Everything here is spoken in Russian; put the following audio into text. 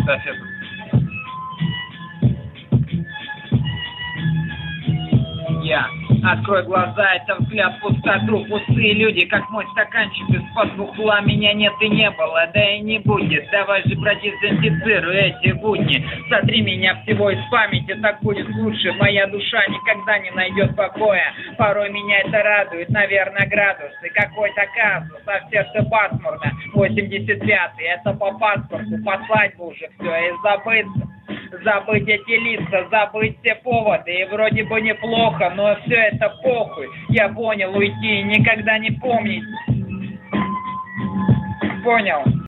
эстафету. Открой глаза, это взгляд пустоту. Пустые люди, как мой стаканчик из-под бухла. Меня нет и не было, да и не будет. Давай же, продезинфицируй эти будни. Сотри меня всего из памяти, так будет лучше. Моя душа никогда не найдет покоя. Порой меня это радует, наверное, градусы. Какой-то казус, а в сердце пасмурно. 85-й, это по паспорту. Послать бы уже все и забыться. Забыть эти лица, забыть все поводы. И вроде бы неплохо, но все это похуй. Я понял, уйти и никогда не помнить. Понял.